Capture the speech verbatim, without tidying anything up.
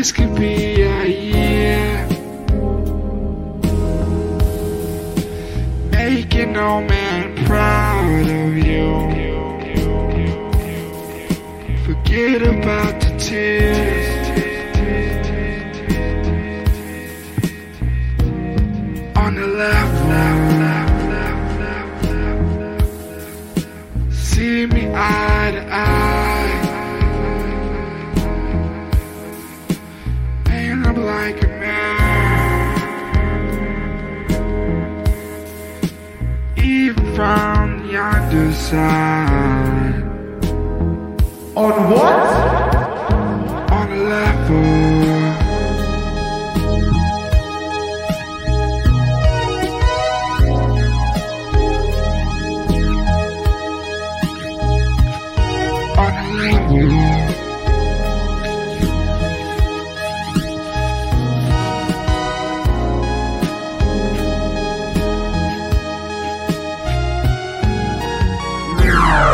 this could be a year, making no man proud of you. Forget about the tears, on the left, left, left, left, left, left. See me eye to eye, and I'm like a man, even from the underside. On what? On a level, on a level.